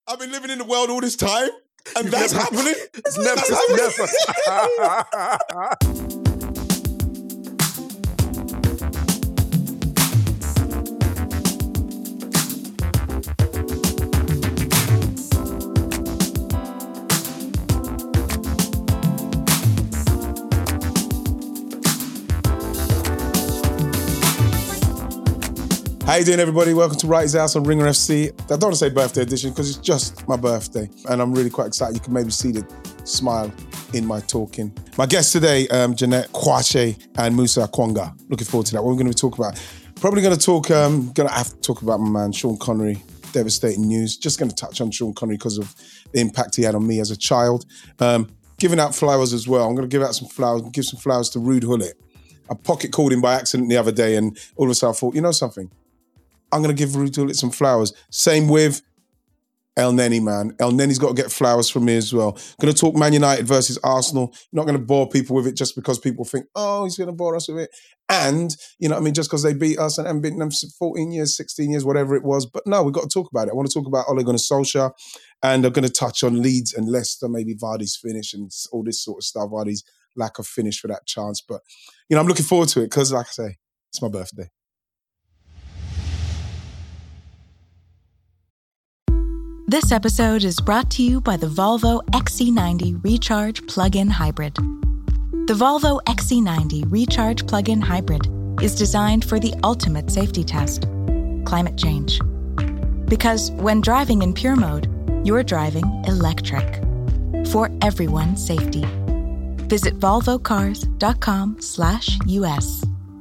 I've been living in the world all this time, and that's happening. Never. How you doing, everybody? Welcome to Wrighty's House on Ringer FC. I don't want to say birthday edition because it's just my birthday, and I'm really quite excited. You can maybe see the smile in my talking. My guests today, Jeanette Kwakye and Musa Okwonga. Looking forward to that. What we're going to be talking about? Probably going to have to talk about my man, Sean Connery. Devastating news. Just going to touch on Sean Connery because of the impact he had on me as a child. Giving out flowers as well. I'm going to give out some flowers, give some flowers to Ruud Gullit. I pocket called him by accident the other day, and all of a sudden I thought, you know something? I'm going to give Ruud Gullit some flowers. Same with El Neni, man. El Neni's got to get flowers from me as well. Going to talk Man United versus Arsenal. Not going to bore people with it just because people think, oh, he's going to bore us with it. And, you know what I mean, just because they beat us and haven't beaten them 14 years, 16 years, whatever it was. But no, we've got to talk about it. I want to talk about Ole Gunnar Solskjaer, and I'm going to touch on Leeds and Leicester, maybe Vardy's finish and all this sort of stuff, Vardy's lack of finish for that chance. But, you know, I'm looking forward to it because, like I say, it's my birthday. This episode is brought to you by the Volvo XC90 Recharge Plug-in Hybrid. The Volvo XC90 Recharge Plug-in Hybrid is designed for the ultimate safety test, climate change. Because when driving in pure mode, you're driving electric. For everyone's safety. Visit volvocars.com/US.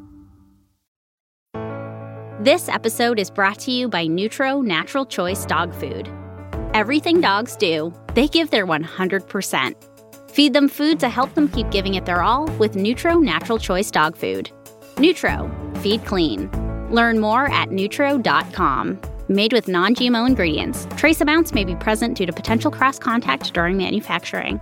This episode is brought to you by Nutro Natural Choice Dog Food. Everything dogs do, they give their 100%. Feed them food to help them keep giving it their all with Nutro Natural Choice Dog Food. Nutro, feed clean. Learn more at nutro.com. Made with non-GMO ingredients, trace amounts may be present due to potential cross-contact during manufacturing.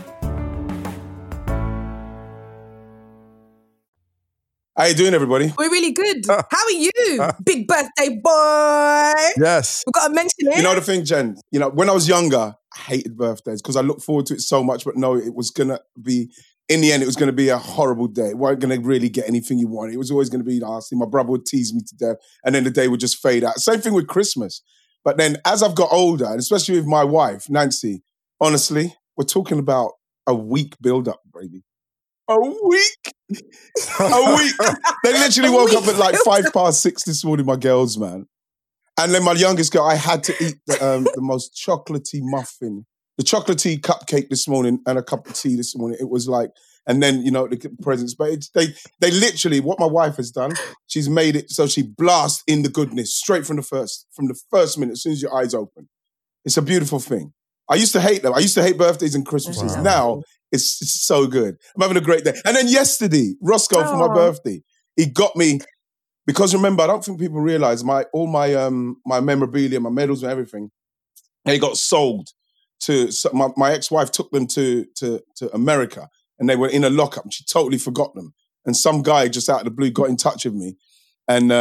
How you doing, everybody? We're really good. How are you? Big birthday boy. Yes. We've got to mention it. You know the thing, Jen? You know, when I was younger, I hated birthdays because I looked forward to it so much, but no, it was going to be, in the end, it was going to be a horrible day. You weren't going to really get anything you wanted. It was always going to be nasty. My brother would tease me to death, and then the day would just fade out. Same thing with Christmas. But then as I've got older, and especially with my wife, Nancy, honestly, we're talking about a week build-up, baby. A week. They literally woke up at like 6:05 this morning, my girls, man. And then my youngest girl, I had to eat the most chocolatey muffin, the chocolatey cupcake this morning and a cup of tea this morning. It was like, and then, you know, the presents. But they literally, what my wife has done, she's made it so she blasts in the goodness straight from the first minute, as soon as your eyes open. It's a beautiful thing. I used to hate them. I used to hate birthdays and Christmases. Wow. Now, it's so good. I'm having a great day. And then yesterday, Roscoe, for my birthday, he got me, because remember, I don't think people realize all my memorabilia, my medals and everything, they got sold to, my ex-wife took them to America, and they were in a lockup, and she totally forgot them. And some guy just out of the blue got in touch with me, and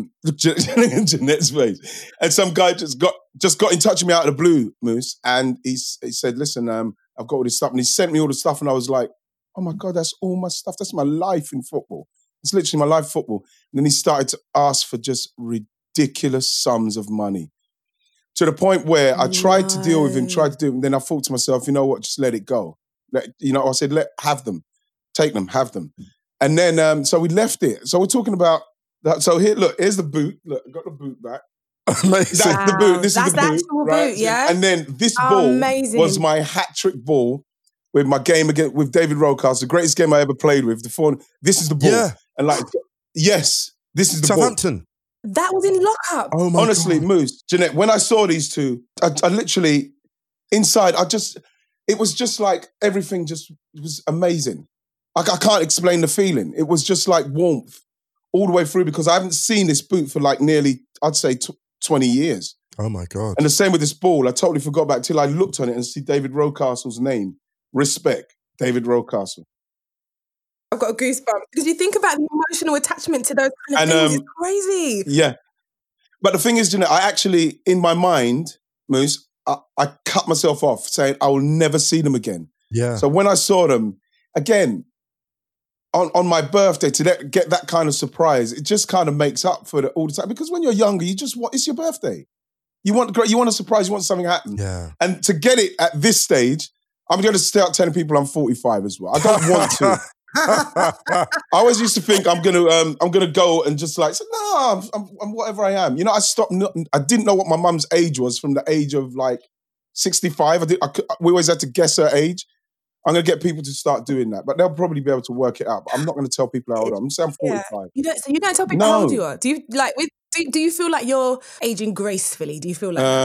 Jeanette's face. And some guy just got in touch with me out of the blue, Moose, and he said, listen, I've got all this stuff. And he sent me all the stuff, and I was like, oh my God, that's all my stuff. That's my life in football. It's literally my life football. And then he started to ask for just ridiculous sums of money, to the point where I tried to deal with him, and then I thought to myself, you know what, just let it go. I said, have them. Take them, have them. And then, so we left it. So we're talking about that. So here, look, here's the boot. Look, I got the boot back. Amazing. That's the boot. This is the boot. Actual right? boot, yeah. And then this ball was my hat-trick ball with my game with David Rocastle, the greatest game I ever played with. This is the ball. Yeah. And yes, this is the Southampton. Ball. That was in lockup. Oh my Honestly, God. Moose, Jeanette, when I saw these two, I literally, inside, it was just like everything just was amazing. I can't explain the feeling. It was just like warmth all the way through, because I haven't seen this boot for like nearly, I'd say 20 years. Oh my God. And the same with this ball. I totally forgot about it till I looked on it and see David Rocastle's name. Respect, David Rocastle. I've got a goosebump. Because you think about the emotional attachment to those kind of things. It's crazy. Yeah. But the thing is, I actually, in my mind, Moose, I cut myself off saying I will never see them again. Yeah. So when I saw them again on my birthday to get that kind of surprise, it just kind of makes up for it all the time. Because when you're younger, you just want, it's your birthday. You want a surprise, you want something to happen. Yeah. And to get it at this stage, I'm going to start telling people I'm 45 as well. I don't want to. I always used to think I'm gonna go and just like say, no, I'm whatever I am. You know, I didn't know what my mum's age was from the age of like 65. We always had to guess her age. I'm gonna get people to start doing that, but they'll probably be able to work it out. But I'm not gonna tell people how old I am. I'm saying I'm 45. Yeah. You don't tell people how old you are. Do you like? Do you feel like you're aging gracefully? Do you feel like?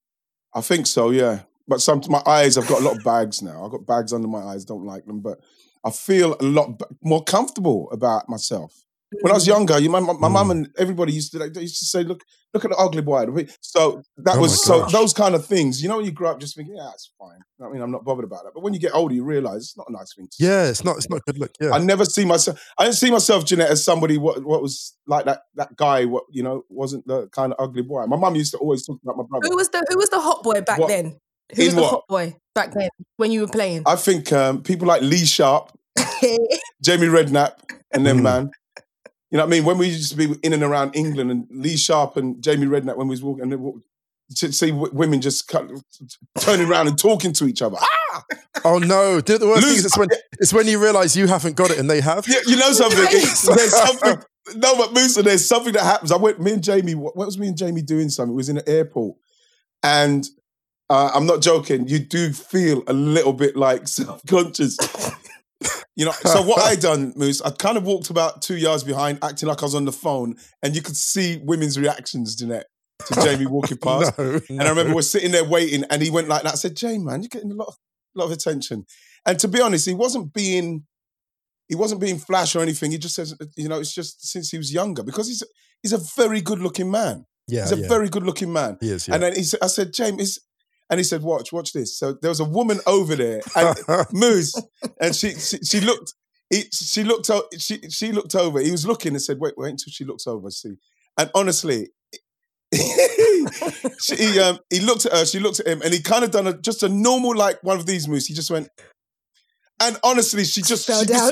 I think so. Yeah, but my eyes. I've got a lot of bags now. I've got bags under my eyes. Don't like them, but I feel a lot more comfortable about myself. When I was younger, my mum and everybody used to say, look at the ugly boy. So those kind of things, you know, when you grow up just thinking, yeah, it's fine. I mean, I'm not bothered about that. But when you get older, you realise it's not a nice thing to say. Yeah, it's not good look. Yeah. I didn't see myself, Jeanette, as somebody what was like that guy, what, you know, wasn't the kind of ugly boy. My mum used to always talk about my brother. Who was the hot boy back then? Who was the hot boy back then when you were playing? I think people like Lee Sharp, Jamie Redknapp, and them, man. You know what I mean? When we used to be in and around England, and Lee Sharp and Jamie Redknapp, when we was walking, to see women just turning around and talking to each other. Ah! Oh no! The worst thing is it's when you realise you haven't got it and they have. Yeah, you know something? There's something. No, but Musa, there's something that happens. Me and Jamie. What was me and Jamie doing? Something. It was in an airport, and I'm not joking. You do feel a little bit like self-conscious. You know, so what I done, Moose, I kind of walked about 2 yards behind, acting like I was on the phone, and you could see women's reactions, Jeanette, to Jamie walking past. No. And I remember we're sitting there waiting, and he went like that. I said, "Jamie, man, you're getting a lot of attention." And to be honest, he wasn't being flash or anything. He just says, you know, it's just since he was younger, because he's a very good looking man. Yeah, he's a very good looking man. He is. Yeah. And then I said, "James." And he said, watch this. So there was a woman over there, and Moose, and she looked over. He was looking and said, wait until she looks over, see. And honestly, he looked at her, she looked at him, and he kind of done just a normal, like one of these, Moose. He just went, and honestly, she fell down.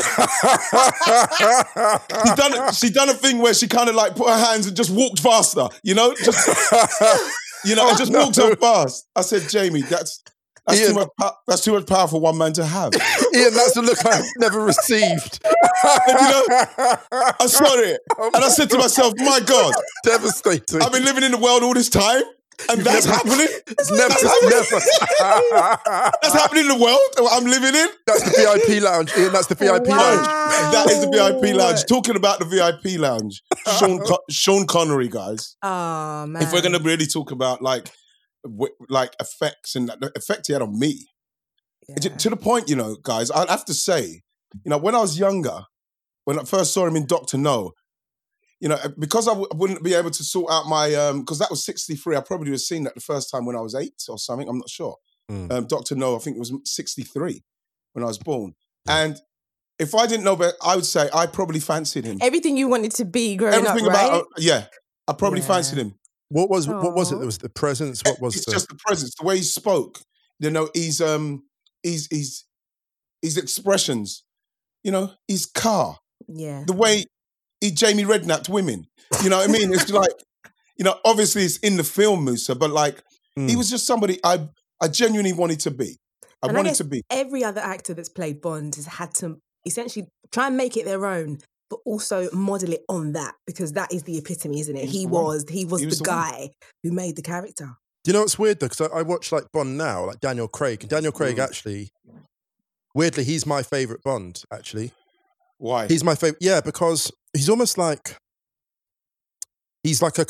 She done a thing where she kind of like put her hands and just walked faster, you know? You know, I just walked so fast. I said, Jamie, that's too much power for one man to have. Ian, that's the look I've never received. And, you know, I saw it. And I said to myself, my God. Devastating. I've been living in the world all this time, and that's happening? Never. That's happening in the world I'm living in? That's the VIP lounge, Ian. That's the VIP lounge. That is the VIP lounge. Talking about the VIP lounge, Sean Connery, guys. Oh, man. If we're going to really talk about like effects and the effect he had on me, to the point, you know, guys, I'd have to say, you know, when I was younger, when I first saw him in Dr. No, you know, because I wouldn't be able to sort out my, because that was 63, I probably would have seen that the first time when I was 8 or something, I'm not sure. Dr. No, I think it was 63 when I was born. And if I didn't know better, I would say I probably fancied him. Everything you wanted to be growing up, right? I probably fancied him. What was it? It was the presence. What was it's just the presence, the way he spoke. You know, his expressions. You know, his car. Yeah. The way he Jamie Redknapped women. You know what I mean? It's like, you know, obviously it's in the film, Musa, but like he was just somebody I genuinely wanted to be. I wanted to be. Every other actor that's played Bond has had to essentially try and make it their own, but also model it on that, because that is the epitome, isn't it? He was the guy who made the character. Do you know what's weird though? Because I watch like Bond now, like Daniel Craig. And Daniel Craig actually, weirdly, he's my favourite Bond, actually. Why? He's my favourite. Yeah, because he's almost like, he's like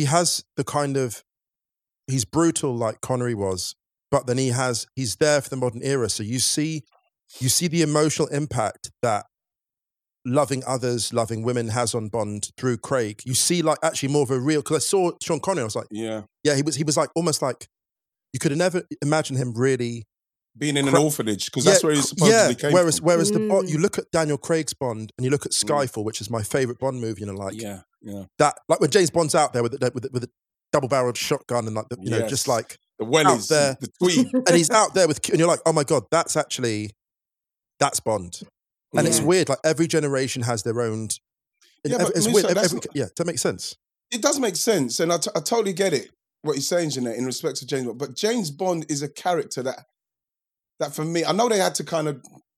he's brutal like Connery was, but then he's there for the modern era. So you see the emotional impact that loving others, loving women has on Bond through Craig. You see like actually more of a real, because I saw Sean Connery, I was like, yeah, he was like almost like, you could have never imagined him really being in an orphanage, because that's where he supposedly came from. Whereas you look at Daniel Craig's Bond and you look at Skyfall, which is my favourite Bond movie, you know, like that, like when James Bond's out there with a double-barreled shotgun and like just like The wellies, there, the tweed. And he's out there and you're like, oh my God, that's Bond. And it's weird, like every generation has their own. It's weird. Does that make sense? It does make sense. And I totally get it, what you're saying, Jeanette, in respect to James Bond. But James Bond is a character that for me, I know they had to kind of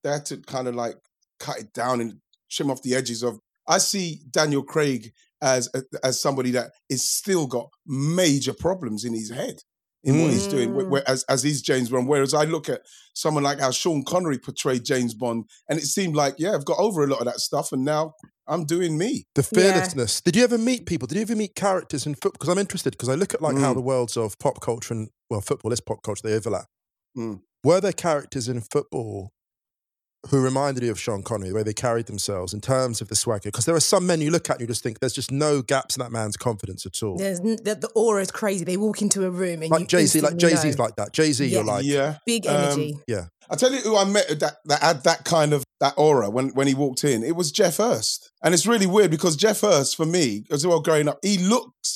like cut it down and trim off the edges of. I see Daniel Craig as somebody that is still got major problems in his head in what he's doing, as he's James Bond. Whereas I look at someone like how Sean Connery portrayed James Bond, and it seemed like, I've got over a lot of that stuff, and now I'm doing me. The fearlessness. Yeah. Did you ever meet people? Did you ever meet characters in football? Because I'm interested, because I look at like how the worlds of pop culture and, football is pop culture, they overlap. Were there characters in football who reminded you of Sean Connery, the way they carried themselves in terms of the swagger? Because there are some men you look at and you just think there's just no gaps in that man's confidence at all. The aura is crazy. They walk into a room and like Jay-Z, Jay-Z's like that. Jay-Z, you're like... Big energy. I tell you who I met that had that kind of, that aura when he walked in. It was Jeff Hurst. And it's really weird because Jeff Hurst, for me, as well growing up, he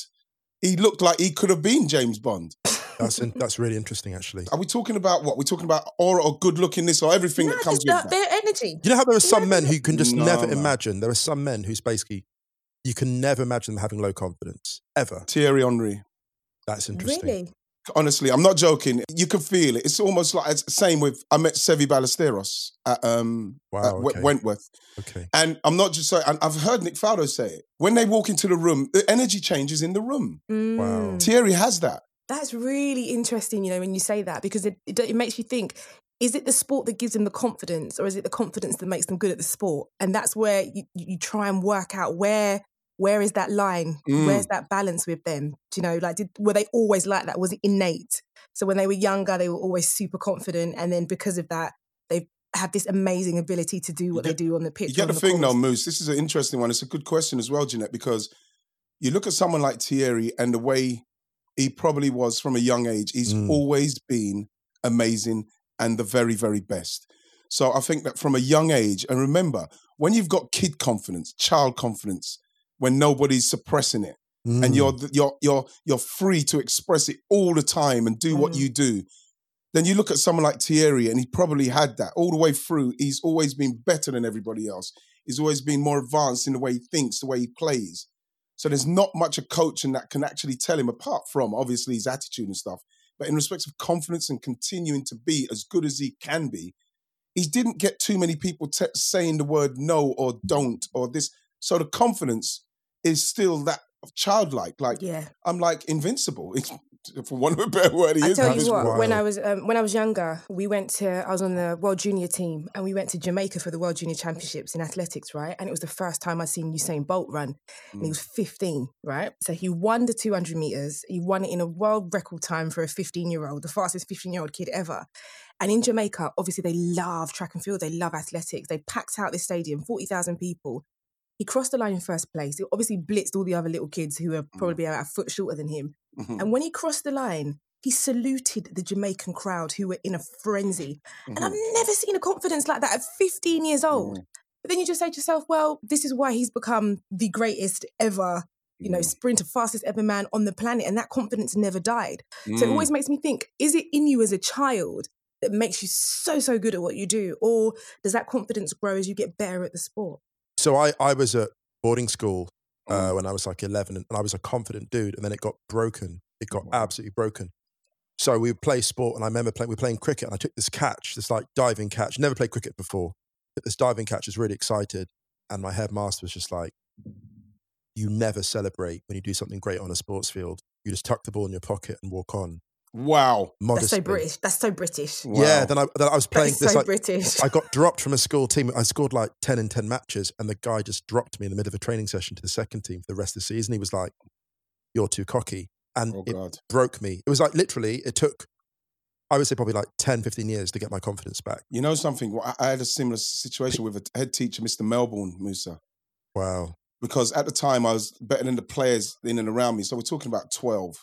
looked like he could have been James Bond. That's really interesting, actually. Are we talking about what? We're talking about aura or good lookingness or everything that comes with that? Their energy. You know how there are some men who you can just never imagine? There are some men who's basically, you can never imagine them having low confidence, ever. Thierry Henry. That's interesting. Really? Honestly, I'm not joking. You can feel it. It's almost like, it's the same with, I met Seve Ballesteros at Wentworth. Okay. And I'm not just saying, I've heard Nick Faldo say it. When they walk into the room, the energy changes in the room. Wow. Thierry has that. That's really interesting, when you say that, because it makes you think, is it the sport that gives them the confidence, or is it the confidence that makes them good at the sport? And that's where you try and work out where is that line? Where's that balance with them? Do you know, like, were they always like that? Was it innate? So when they were younger, they were always super confident, and then because of that, they have this amazing ability to do what they do on the pitch. You get the thing now, Moose. This is an interesting one. It's a good question as well, Jeanette, because you look at someone like Thierry and the way he probably was from a young age. He's always been amazing and the very, very best. So I think that from a young age, and remember, when you've got kid confidence, child confidence, when nobody's suppressing it, and you're free to express it all the time and do what you do, then you look at someone like Thierry, and he probably had that all the way through. He's always been better than everybody else. He's always been more advanced in the way he thinks, the way he plays. So there's not much a coach that can actually tell him, apart from obviously his attitude and stuff. But in respect of confidence and continuing to be as good as he can be, he didn't get too many people saying the word no or don't or this. So the confidence is still that childlike. I'm like invincible. For one of a better word, he is. I tell you what, when I was younger, I was on the World Junior team, and we went to Jamaica for the World Junior Championships in athletics, right? And it was the first time I'd seen Usain Bolt run. And he was 15, right? So he won the 200 meters. He won it in a world record time for a 15-year-old, the fastest 15-year-old kid ever. And in Jamaica, obviously they love track and field, they love athletics. They packed out this stadium, 40,000 people. He crossed the line in first place. He obviously blitzed all the other little kids who were probably about a foot shorter than him. And when he crossed the line, he saluted the Jamaican crowd who were in a frenzy. And I've never seen a confidence like that at 15 years old. But then you just say to yourself, well, this is why he's become the greatest ever, sprinter, fastest ever man on the planet. And that confidence never died. So it always makes me think, is it in you as a child that makes you so good at what you do? Or does that confidence grow as you get better at the sport? So I was at boarding school when I was like 11, and I was a confident dude, and then it got broken. It got absolutely broken. So we would play sport, and I remember we were playing cricket, and I took this catch, this like diving catch. Never played cricket before. But this diving catch, was really excited, and my headmaster was just like, you never celebrate when you do something great on a sports field. You just tuck the ball in your pocket and walk on. Wow. Modestly. That's so British. Wow. Yeah, then I was playing this like British. I got dropped from a school team. I scored like 10 in 10 matches, and the guy just dropped me in the middle of a training session to the second team for the rest of the season. He was like, you're too cocky. And it broke me. It was like literally, it took, I would say probably like 10, 15 years to get my confidence back. You know something? I had a similar situation with a head teacher, Mr. Melbourne, Musa. Wow. Because at the time I was better than the players in and around me. So we're talking about 12.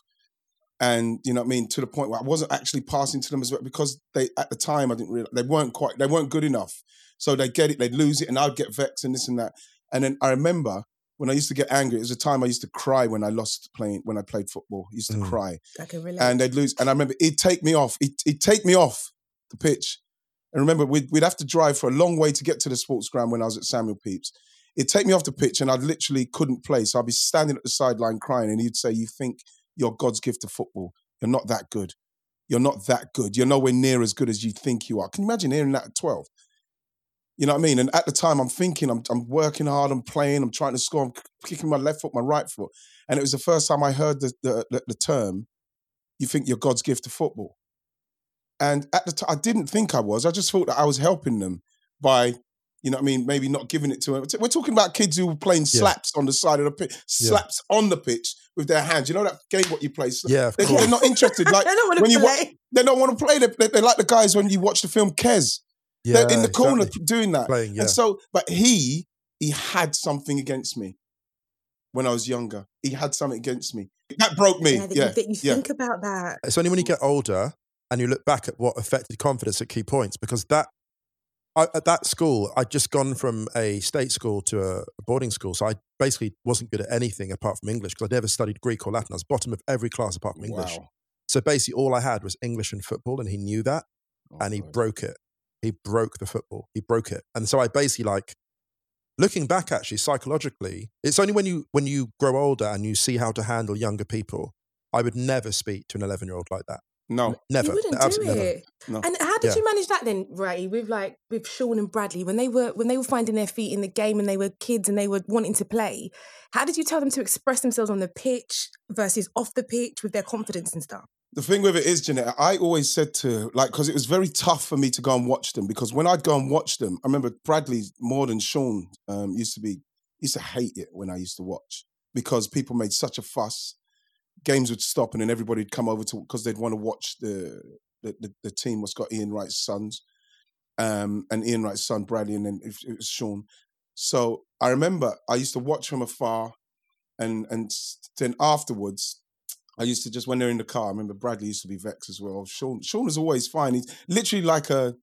And, you know what I mean, to the point where I wasn't actually passing to them as well, because at the time, I didn't realize, they weren't good enough. So they'd get it, they'd lose it, and I'd get vexed and this and that. And then I remember when I used to get angry, it was a time I used to cry when I played football. I used to cry. I can relate. And they'd lose. And I remember it'd take me off. It'd take me off the pitch. And remember, we'd have to drive for a long way to get to the sports ground when I was at Samuel Pepys. It'd take me off the pitch and I literally couldn't play. So I'd be standing at the sideline crying and he'd say, you think you're God's gift to football. You're not that good. You're not that good. You're nowhere near as good as you think you are. Can you imagine hearing that at 12? You know what I mean? And at the time, I'm thinking, I'm working hard, I'm playing, I'm trying to score, I'm kicking my left foot, my right foot. And it was the first time I heard the term, you think you're God's gift to football. And at the time, I didn't think I was. I just thought that I was helping them by, you know what I mean, maybe not giving it to them. We're talking about kids who were playing slaps on the side of the pitch, slaps on the pitch with their hands. You know that game what you play? Yeah, they're not interested. Like They don't want to play. They don't want to play. They're like the guys when you watch the film Kes. Yeah, They're in the corner exactly. doing that. Playing, yeah. And so, but he had something against me when I was younger. He had something against me. That broke me. You think about that. It's only when you get older and you look back at what affected confidence at key points, because at that school, I'd just gone from a state school to a boarding school. So I basically wasn't good at anything apart from English because I'd never studied Greek or Latin. I was bottom of every class apart from English. Wow. So basically all I had was English and football, and he knew that, and he broke it. He broke the football. He broke it. And so I basically, like, looking back actually psychologically, it's only when you grow older and you see how to handle younger people, I would never speak to an 11-year-old like that. No. Never. You wouldn't Absolutely do never. it. No. And how did you manage that then, Ratty, with Sean and Bradley when they were finding their feet in the game and they were kids and they were wanting to play? How did you tell them to express themselves on the pitch versus off the pitch with their confidence and stuff? The thing with it is, Jeanette, I always said to, like, because it was very tough for me to go and watch them, because when I'd go and watch them, I remember Bradley more than Sean used to hate it when I used to watch because people made such a fuss. Games would stop and then everybody would come over to, because they'd want to watch the team what's got Ian Wright's sons, and Ian Wright's son, Bradley, and then it was Sean. So I remember I used to watch from afar, and then afterwards, I used to just, when they're in the car, I remember Bradley used to be vexed as well. Sean was always fine. He's literally like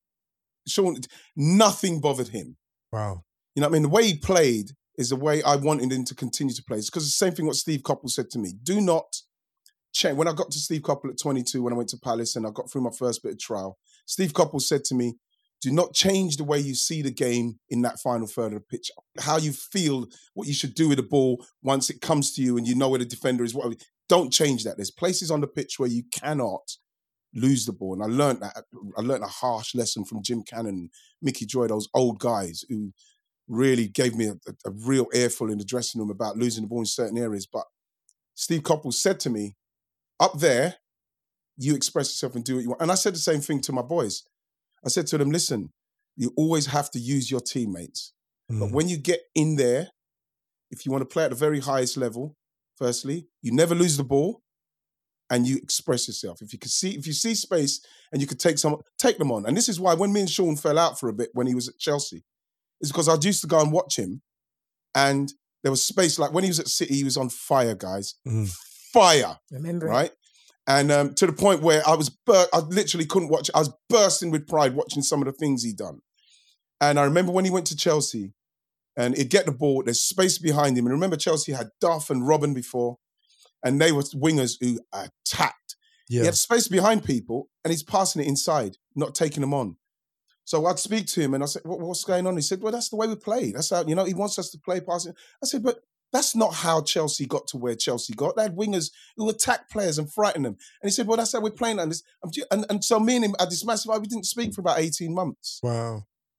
Sean, nothing bothered him. Wow. You know what I mean? The way he played is the way I wanted him to continue to play. It's because it's the same thing what Steve Coppell said to me. Do not change. When I got to Steve Coppell at 22, when I went to Palace and I got through my first bit of trial, Steve Coppell said to me, do not change the way you see the game in that final third of the pitch. How you feel, what you should do with the ball once it comes to you and you know where the defender is. Don't change that. There's places on the pitch where you cannot lose the ball. And I learned that. I learned a harsh lesson from Jim Cannon, Mickey Joy, those old guys who really gave me a real earful in the dressing room about losing the ball in certain areas. But Steve Coppell said to me, up there, you express yourself and do what you want. And I said the same thing to my boys. I said to them, listen, you always have to use your teammates. But when you get in there, if you want to play at the very highest level, firstly, you never lose the ball and you express yourself. If you see space and you could take them on. And this is why when me and Sean fell out for a bit when he was at Chelsea, it's because I used to go and watch him and there was space. Like when he was at City, he was on fire, guys. Fire. Remember right? And to the point where I literally couldn't watch it. I was bursting with pride watching some of the things he'd done. And I remember when he went to Chelsea and he'd get the ball, there's space behind him. And remember Chelsea had Duff and Robin before, and they were wingers who attacked. Yeah. He had space behind people and he's passing it inside, not taking them on. So I'd speak to him and I said, what's going on? He said, well, that's the way we play. That's how, he wants us to play passing. I said, but that's not how Chelsea got to where Chelsea got. They had wingers who attacked players and frightened them. And he said, well, that's how we're playing. And so me and him had this massive, we didn't speak for about 18 months. Wow.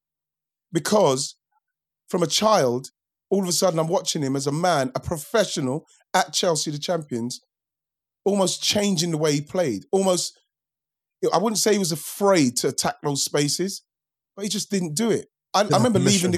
Because from a child, all of a sudden I'm watching him as a man, a professional at Chelsea, the champions, almost changing the way he played. Almost, I wouldn't say he was afraid to attack those spaces, but he just didn't do it. I remember leaving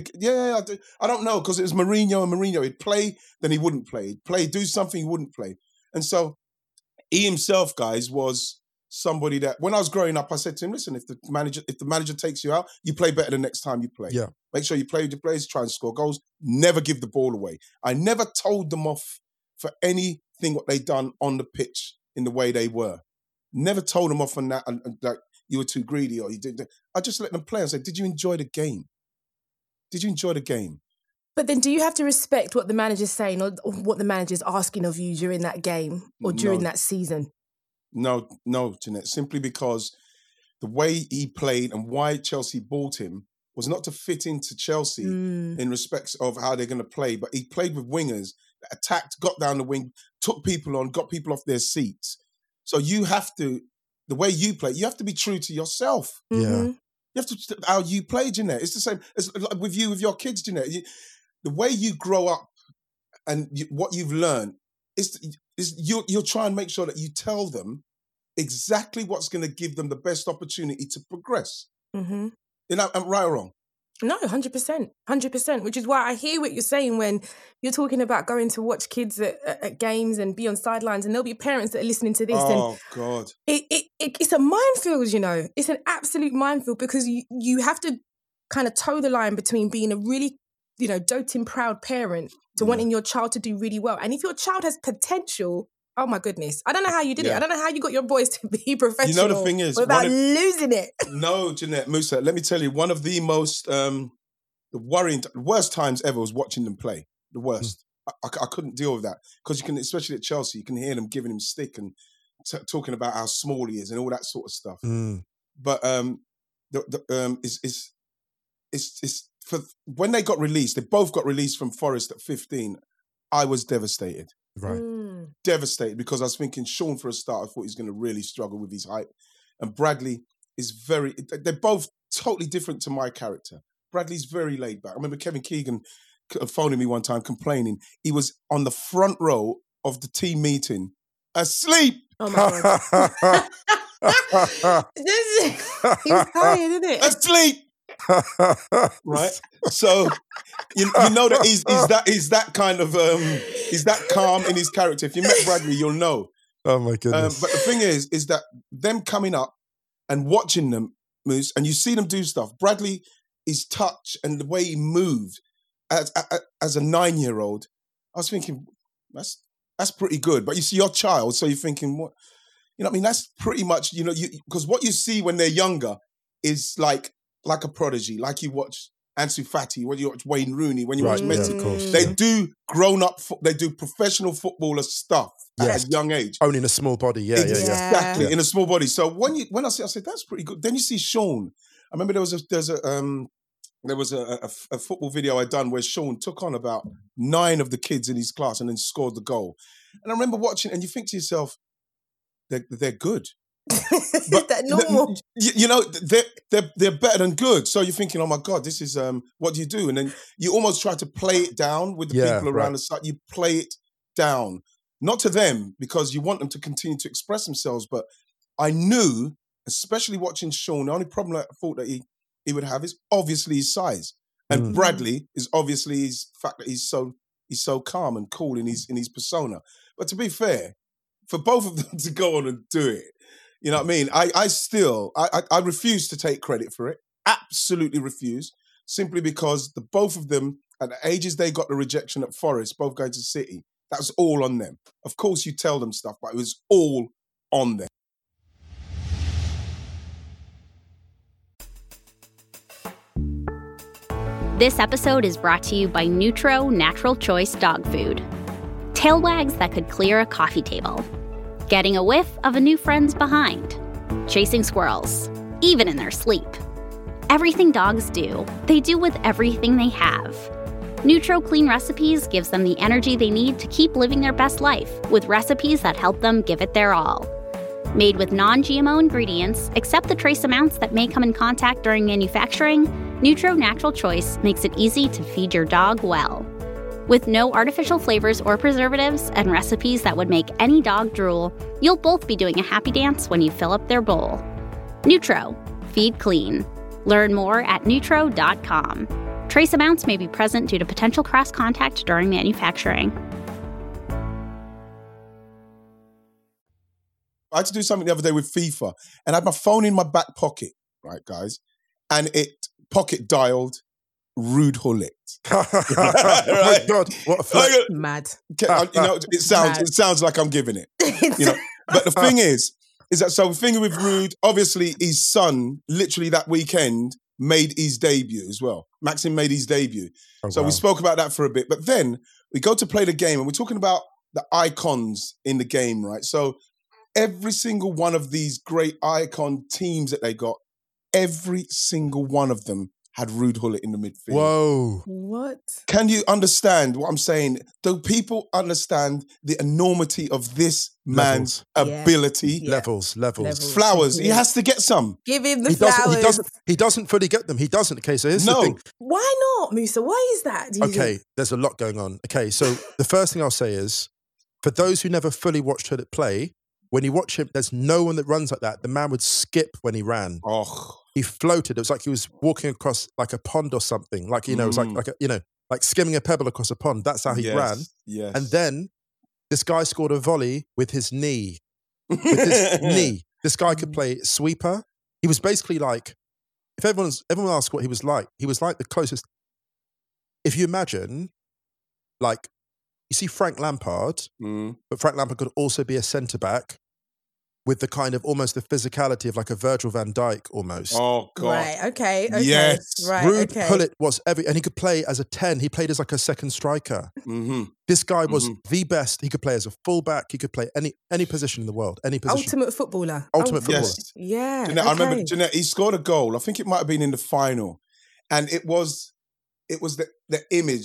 I don't know, because it was Mourinho and Mourinho. He'd play, then he wouldn't play. He'd play, do something, he wouldn't play. And so he himself, guys, was somebody that when I was growing up, I said to him, listen, if the manager takes you out, you play better the next time you play. Yeah. Make sure you play with your players, try and score goals. Never give the ball away. I never told them off for anything what they done on the pitch in the way they were. Never told them off on that, and like you were too greedy or you didn't. I just let them play and said, did you enjoy the game? Did you enjoy the game? But then do you have to respect what the manager's saying or what the manager's asking of you during that game or during that season? No, Jeanette. Simply because the way he played and why Chelsea bought him was not to fit into Chelsea in respects of how they're going to play, but he played with wingers that attacked, got down the wing, took people on, got people off their seats. So you have to, the way you play, you have to be true to yourself. Yeah. Mm-hmm. You have to, how you play, Jeanette. It's the same as like with you, with your kids, Jeanette. The way you grow up and what you've learned is you'll try and make sure that you tell them exactly what's going to give them the best opportunity to progress. Mm-hmm. You know, I'm right or wrong? No, 100%. 100%, which is why I hear what you're saying when you're talking about going to watch kids at games and be on sidelines, and there'll be parents that are listening to this. Oh, God. It's a minefield, you know. It's an absolute minefield because you have to kind of toe the line between being a really, you know, doting, proud parent to wanting your child to do really well. And if your child has potential, oh my goodness, I don't know how you did it. I don't know how you got your boys to be professional. You know, the thing is, without losing it. No, Jeanette, Musa, let me tell you, one of the most, the worst times ever was watching them play. The worst. I couldn't deal with that because you can, especially at Chelsea, you can hear them giving him stick and talking about how small he is and all that sort of stuff. But it's for when they got released, they both got released from Forest at 15. I was devastated. Right. Devastated because I was thinking Sean, for a start, I thought he was going to really struggle with his height. And Bradley is they're both totally different to my character. Bradley's very laid back. I remember Kevin Keegan phoning me one time complaining. He was on the front row of the team meeting, asleep. Oh my God. He's tired, isn't it? Asleep. Right? So you know that he's that kind of he's that calm in his character. If you met Bradley, you'll know. Oh my goodness. But the thing is that them coming up and watching them, Moose, and you see them do stuff. Bradley, his touch and the way he moved as a 9-year-old, I was thinking, that's pretty good. But you see your child, so you're thinking, what? You know what I mean? That's pretty much, you know, because what you see when they're younger is like a prodigy, like you watch Ansu Fati, when you watch Wayne Rooney, when you watch Messi. Of course. They do they do professional footballer stuff at a young age. Only in a small body, yeah. Exactly, in a small body. So when I said that's pretty good. Then you see Sean. I remember there was a football video I'd done where Sean took on about 9 of the kids in his class and then scored the goal. And I remember watching, and you think to yourself, they're good. Is that normal? You know, they're better than good. So you're thinking, oh my God, this is what do you do? And then you almost try to play it down with the people around the side. You play it down, not to them because you want them to continue to express themselves. But I knew, especially watching Sean, the only problem I thought that he would have is obviously his size, and Bradley is obviously his fact that he's so calm and cool in his persona. But to be fair, for both of them to go on and do it. You know what I mean? I refuse to take credit for it. Absolutely refuse. Simply because the both of them, at the ages they got the rejection at Forest, both going to City, that was all on them. Of course you tell them stuff, but it was all on them. This episode is brought to you by Nutro Natural Choice Dog Food. Tail wags that could clear a coffee table. Getting a whiff of a new friend's behind. Chasing squirrels, even in their sleep. Everything dogs do, they do with everything they have. Nutro Clean Recipes gives them the energy they need to keep living their best life with recipes that help them give it their all. Made with non-GMO ingredients, except the trace amounts that may come in contact during manufacturing, Nutro Natural Choice makes it easy to feed your dog well. With no artificial flavors or preservatives and recipes that would make any dog drool, you'll both be doing a happy dance when you fill up their bowl. Nutro. Feed clean. Learn more at Nutro.com. Trace amounts may be present due to potential cross-contact during manufacturing. I had to do something the other day with FIFA, and I had my phone in my back pocket, right, guys? And it pocket dialed Ruud Gullit. Oh my God, what a flex. Mad. You know, it sounds like I'm giving it. You know, but the thing is that so the thing with Ruud, obviously his son, literally that weekend, made his debut as well. Maxim made his debut. Oh, So wow. we spoke about that for a bit. But then we go to play the game and we're talking about the icons in the game, right? So every single one of these great icon teams that they got, every single one of them had Ruud Gullit in the midfield. Whoa. What? Can you understand what I'm saying? Do people understand the enormity of this man's Yeah. ability? Yeah. Levels. Flowers. He has to get some. Give him the He flowers. doesn't fully get them. He doesn't. Okay, so here's the No. thing. Why not, Musa? Why is that? Do you Okay, think? there's a lot going on. Okay, so the first thing I'll say is, for those who never fully watched Gullit play, when you watch him, there's no one that runs like that. The man would skip when he ran. Oh, He floated. It was like he was walking across like a pond or something. Like, you know, it was like skimming a pebble across a pond. That's how he yes, ran. Yes. And then this guy scored a volley with his knee. With his knee. This guy could play sweeper. He was basically like, if everyone asks what he was like the closest. If you imagine, like, you see Frank Lampard, but Frank Lampard could also be a centre-back with the kind of almost the physicality of like a Virgil van Dijk almost. Oh, God. Right. Okay. Yes. Right. Ruud okay. Gullit was and he could play as a 10. He played as like a second striker. Mm-hmm. This guy was the best. He could play as a fullback. He could play any position in the world, any position. Ultimate footballer. Ultimate footballer. Yes. Yeah. Jeanette, I remember, okay. Jeanette, he scored a goal. I think it might have been in the final. And it was the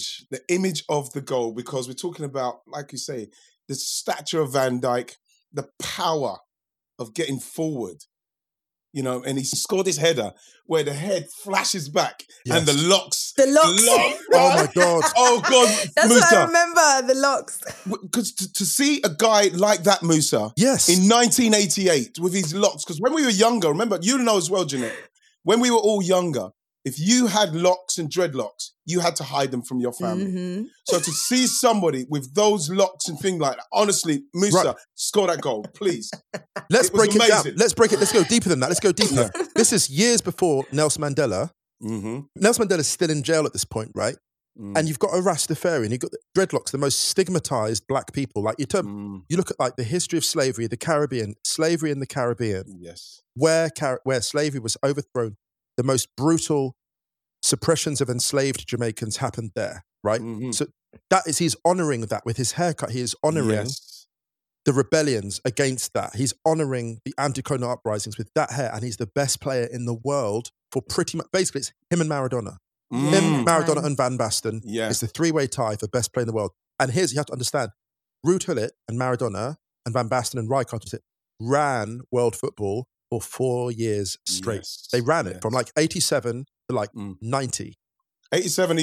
image of the goal, because we're talking about, like you say, the stature of Van Dijk, the power of getting forward, you know, and he scored his header where the head flashes back and the locks. The locks. Oh my God. Oh God, That's Musa. what I remember, the locks. Because to see a guy like that, Musa, Yes. in 1988 with his locks, because when we were younger, remember, you know as well, Jeanette, when we were all younger, if you had locks and dreadlocks, you had to hide them from your family. Mm-hmm. So to see somebody with those locks and things like that, honestly, Musa, Right. score that goal, please. Let's It was break it down. amazing. Let's go deeper than that. Let's go deeper. This is years before Nelson Mandela. Mm-hmm. Nelson Mandela's still in jail at this point, right? And you've got a Rastafarian, you've got the dreadlocks, the most stigmatized black people. Like you look at like the history of slavery, the Caribbean, slavery in the Caribbean, Yes. where slavery was overthrown, the most brutal suppressions of enslaved Jamaicans happened there, right? Mm-hmm. So he's honoring that with his haircut. He is honoring Yes. the rebellions against that. He's honoring the anti-colonial uprisings with that hair, and he's the best player in the world for pretty much, basically it's him and Maradona. Him, Maradona and Van Basten. Yeah. It's the three-way tie for best player in the world. And you have to understand, Ruud Gullit and Maradona and Van Basten and Rijkaard ran world football for 4 years straight. Yes. They ran it Yes. from like 87 to like 90. 87,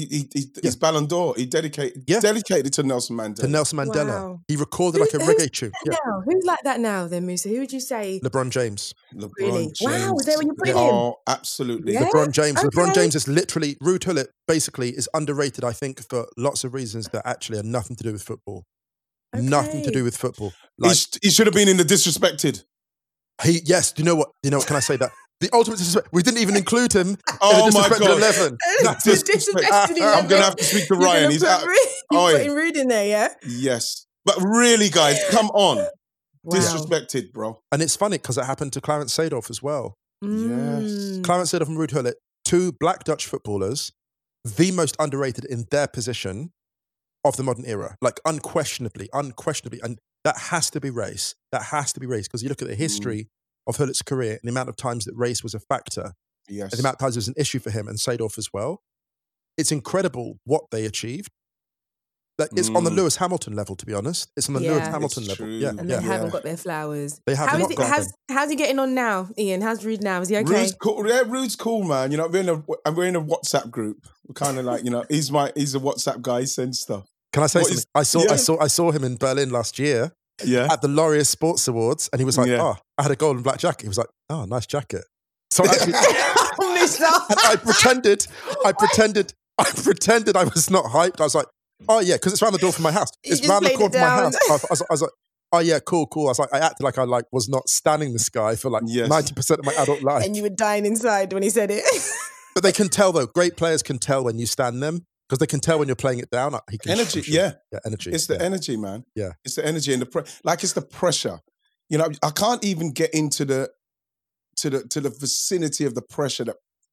his Ballon d'Or, he dedicated to Nelson Mandela. To Nelson Mandela. Wow. He recorded like a reggae tune. Yeah. Now, who's like that now then, Musa? Who would you say? LeBron James. LeBron Really? James. Wow, is that when you put him? Oh, absolutely. Yeah? LeBron James. LeBron Okay. James is literally, Ruud Gullit basically is underrated, I think, for lots of reasons that actually are nothing to do with football. Nothing to Okay. do with football. Like, He should have been in the disrespected. yes, do you know what? Can I say that? The ultimate disrespect. We didn't even include him in Oh the my disrespected God. 11. That's The disrespect. disrespected I'm going to 11. have to speak to You're Ryan. gonna He's put out. You're Oi. putting Ruud in there, yeah? Yes. But really, guys, come on. Wow. Disrespected, bro. And it's funny because it happened to Clarence Seedorf as well. Mm. Clarence Seedorf and Ruud Gullit, two black Dutch footballers, the most underrated in their position of the modern era. Like unquestionably. And that has to be race. That has to be race because you look at the history of Gullit's career and the amount of times that race was a factor Yes. and the amount of times it was an issue for him and Seedorf as well. It's incredible what they achieved. Like, it's on the Lewis Hamilton level, to be honest. It's on the Yeah. Lewis Hamilton It's level. true. Yeah, And yeah. they haven't got their flowers. They have How not is got them. how's he getting on now, Ian? How's Ruud now? Is he okay? Ruud's cool. Yeah, Ruud's cool, man. You know, we're in a WhatsApp group. We're kind of like, you know, he's a WhatsApp guy. He sends stuff. Can I say What something? is- I saw him in Berlin last year Yeah. at the Laureus Sports Awards, and he was like, Yeah. "Oh, I had a gold and black jacket." He was like, "Oh, nice jacket." So actually, Musa. and I pretended I was not hyped. I was like, "Oh yeah," because it's around the door from my house. You It's just round the played corner it from my down. house. I was like, "Oh yeah, cool." I was like, I acted like I was not standing this guy for like Yes. 90% of my adult life. And you were dying inside when he said it. But they can tell though. Great players can tell when you stand them because they can tell when you're playing it down. He can, Energy, I'm sure. yeah. Yeah, energy. It's the yeah. energy, man. Yeah. It's the energy and it's the pressure. You know, I can't even get into the vicinity of the pressure that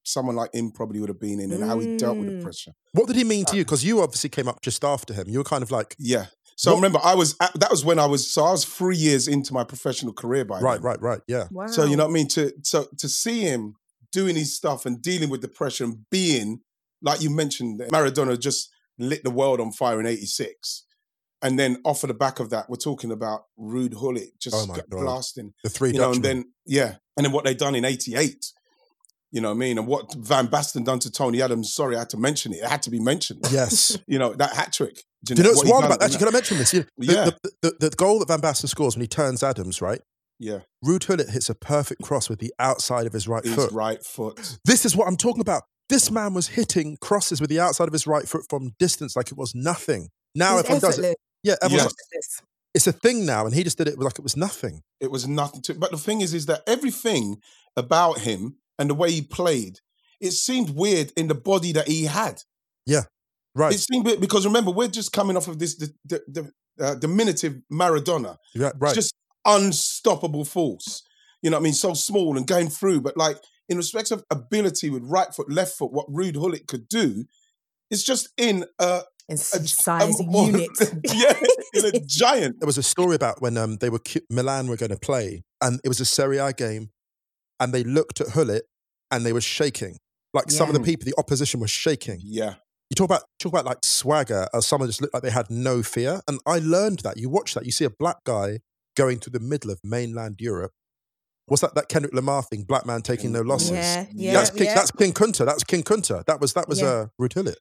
someone like him probably would have been in and how he dealt with the pressure. What did he mean to you? Because you obviously came up just after him. You were kind of like... Yeah. So I remember I was 3 years into my professional career by then. Right, yeah. Wow. So you know what I mean? To see him doing his stuff and dealing with the pressure and being, like you mentioned, Maradona just lit the world on fire in 86. And then off of the back of that, we're talking about Ruud Gullit just blasting. The three Dutchmen. And then what they done in 88. You know what I mean? And what Van Basten done to Tony Adams, sorry, I had to mention it. It had to be mentioned. Yes. That hat trick. Do you know what's wild about that? Actually, can I mention this? The goal that Van Basten scores when he turns Adams, right? Yeah. Ruud Gullit hits a perfect cross with the outside of his right foot. His right foot. This is what I'm talking about. This man was hitting crosses with the outside of his right foot from distance like it was nothing. Now everyone does it. Yeah, everyone it's a thing now, and he just did it like it was nothing. It was nothing to. But the thing is that everything about him and the way he played, it seemed weird in the body that he had. Yeah, right. It seemed weird because remember, we're just coming off of this diminutive Maradona. Yeah, right. It's just unstoppable force. You know what I mean? So small and going through, but like in respect of ability with right foot, left foot, what Ruud Gullit could do, it's just in size unit. Yeah, in a giant. There was a story about when Milan were going to play, and it was a Serie A game, and they looked at Gullit and they were shaking. Like some of the people, the opposition was shaking. Yeah. You talk about like swagger, or someone just looked like they had no fear. And I learned that. You watch that, you see a black guy going through the middle of mainland Europe. What's that Kendrick Lamar thing? Black man taking no losses. Yeah. That's King Kunta. That's King Kunta. That was Ruud Gullit.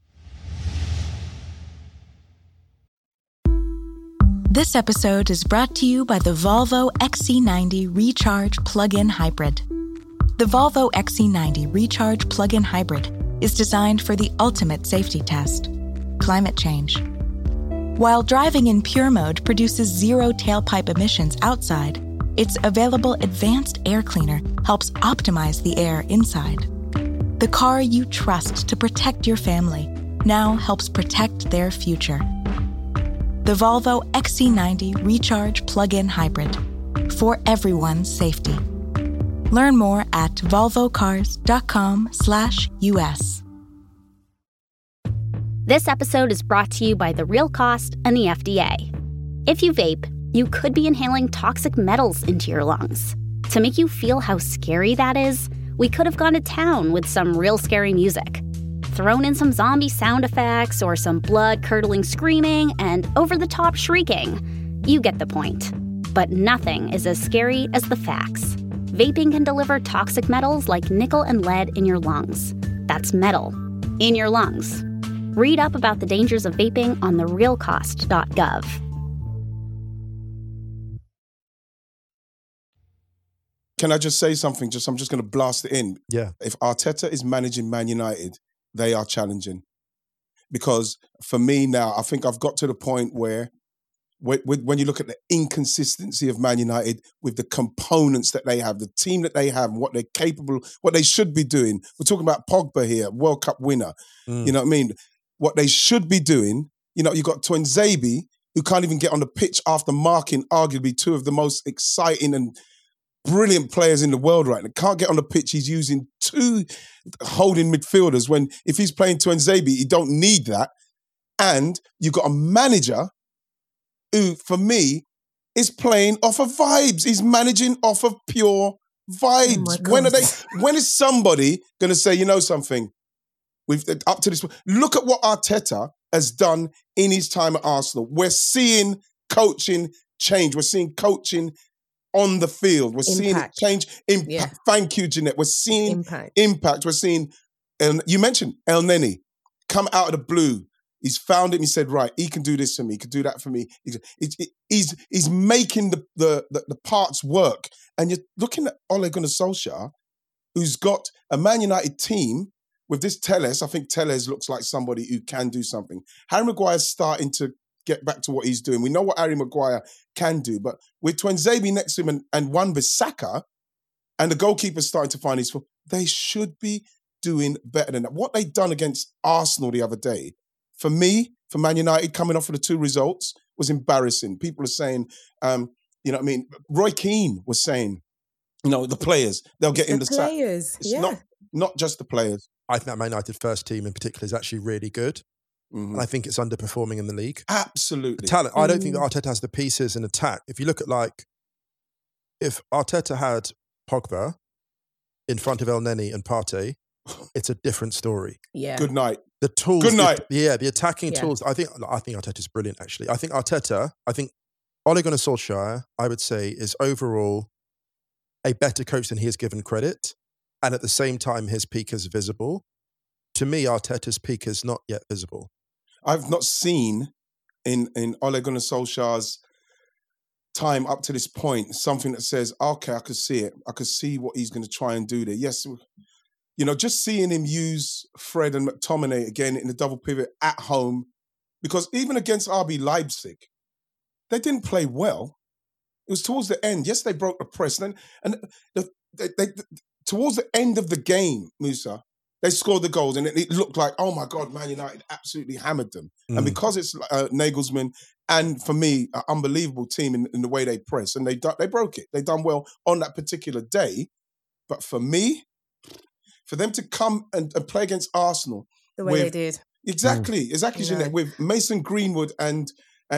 This episode is brought to you by the Volvo XC90 Recharge Plug-in Hybrid. The Volvo XC90 Recharge Plug-in Hybrid is designed for the ultimate safety test, climate change. While driving in pure mode produces zero tailpipe emissions outside, its available advanced air cleaner helps optimize the air inside. The car you trust to protect your family now helps protect their future. The Volvo XC90 Recharge Plug-in Hybrid. For everyone's safety. Learn more at volvocars.com/US. This episode is brought to you by The Real Cost and the FDA. If you vape, you could be inhaling toxic metals into your lungs. To make you feel how scary that is, we could have gone to town with some real scary music. Thrown in some zombie sound effects or some blood-curdling screaming and over-the-top shrieking. You get the point. But nothing is as scary as the facts. Vaping can deliver toxic metals like nickel and lead in your lungs. That's metal in your lungs. Read up about the dangers of vaping on therealcost.gov. Can I just say something? I'm just going to blast it in. Yeah. If Arteta is managing Man United, they are challenging. Because for me now, I think I've got to the point where when you look at the inconsistency of Man United with the components that they have, the team that they have, and what they're capable, what they should be doing. We're talking about Pogba here, World Cup winner. You know what I mean? What they should be doing, you've got Tuanzebe, who can't even get on the pitch after marking arguably two of the most exciting and brilliant players in the world right now. Can't get on the pitch. He's using two holding midfielders when if he's playing Tuanzebe, he don't need that. And you've got a manager who, for me, is playing off of vibes. He's managing off of pure vibes. When is somebody going to say, you know something? We've up to this. Look at what Arteta has done in his time at Arsenal. We're seeing coaching change. We're seeing coaching on the field. We're seeing it change. Impact. Yeah. Thank you, Jeanette. We're seeing impact. We're seeing, you mentioned El Neni come out of the blue. He's found him. He said, right, he can do this for me. He can do that for me. He's making the parts work. And you're looking at Ole Gunnar Solskjaer, who's got a Man United team with this Telles. I think Telles looks like somebody who can do something. Harry Maguire's starting to get back to what he's doing. We know what Harry Maguire can do, but with Tuanzebe next to him and Wan-Bissaka, and the goalkeeper's starting to find his foot, they should be doing better than that. What they done against Arsenal the other day, for me, for Man United, coming off of the two results, was embarrassing. People are saying, you know what I mean? Roy Keane was saying, the players, they'll get him the sack. It's not just the players. I think that Man United first team in particular is actually really good. And I think it's underperforming in the league. Absolutely. The talent. I don't think that Arteta has the pieces in attack. If you look at if Arteta had Pogba in front of El Neni and Partey, it's a different story. Yeah. Good night. The tools. Good night. The attacking tools. I think Arteta's brilliant, actually. I think Ole Gunnar Solskjaer, I would say, is overall a better coach than he is given credit. And at the same time, his peak is visible. To me, Arteta's peak is not yet visible. I've not seen in Ole Gunnar Solskjaer's time up to this point something that says, okay, I could see it. I could see what he's going to try and do there. Yes, just seeing him use Fred and McTominay again in the double pivot at home, because even against RB Leipzig, they didn't play well. It was towards the end. Yes, they broke the press. And they towards the end of the game, Musa, they scored the goals and it looked like, oh my God, Man United absolutely hammered them. And because it's Nagelsmann and, for me, an unbelievable team in the way they press, and they broke it. They done well on that particular day. But for me, for them to come and play against Arsenal. The way they did. Exactly, Jeanette, with Mason Greenwood and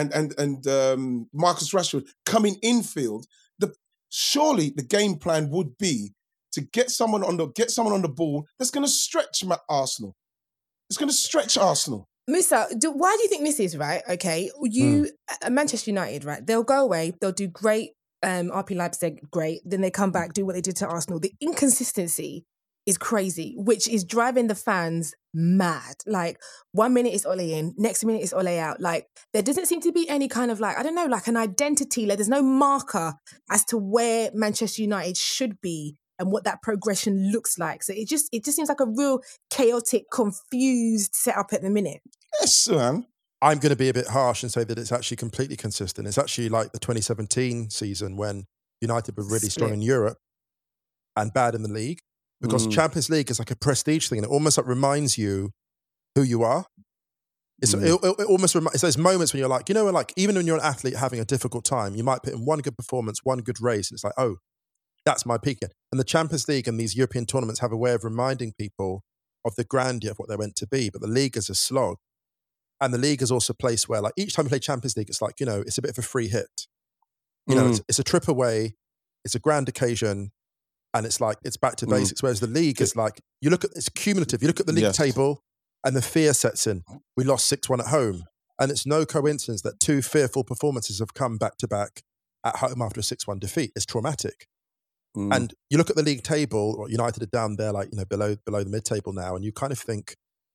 Marcus Rashford coming infield, surely the game plan would be to get someone on the ball that's going to stretch Arsenal. It's going to stretch Arsenal. Musa, why do you think this is, right? Okay, Manchester United, right? They'll go away, they'll do great, RB Leipzig, great. Then they come back, do what they did to Arsenal. The inconsistency is crazy, which is driving the fans mad. Like, 1 minute it's Ole in, next minute it's Ole out. Like, there doesn't seem to be any kind of an identity. Like, there's no marker as to where Manchester United should be and what that progression looks like. So it just seems like a real chaotic, confused setup at the minute. Yes, man. I'm going to be a bit harsh and say that it's actually completely consistent. It's actually like the 2017 season when United were really strong in Europe and bad in the league. Because Champions League is like a prestige thing, and it almost reminds you who you are. It almost it's those moments when you're like, even when you're an athlete having a difficult time, you might put in one good performance, one good race, and it's like, oh, that's my peak. And the Champions League and these European tournaments have a way of reminding people of the grandeur of what they're meant to be. But the league is a slog, and the league is also a place where, like, each time you play Champions League, it's like, it's a bit of a free hit. It's a trip away, it's a grand occasion. And it's like, it's back to basics. Whereas the league is like, it's cumulative. You look at the league table and the fear sets in. We lost 6-1 at home. And it's no coincidence that 2 fearful performances have come back to back at home after a 6-1 defeat. It's traumatic. And you look at the league table, or United are down there, like, below the mid-table now. And you kind of think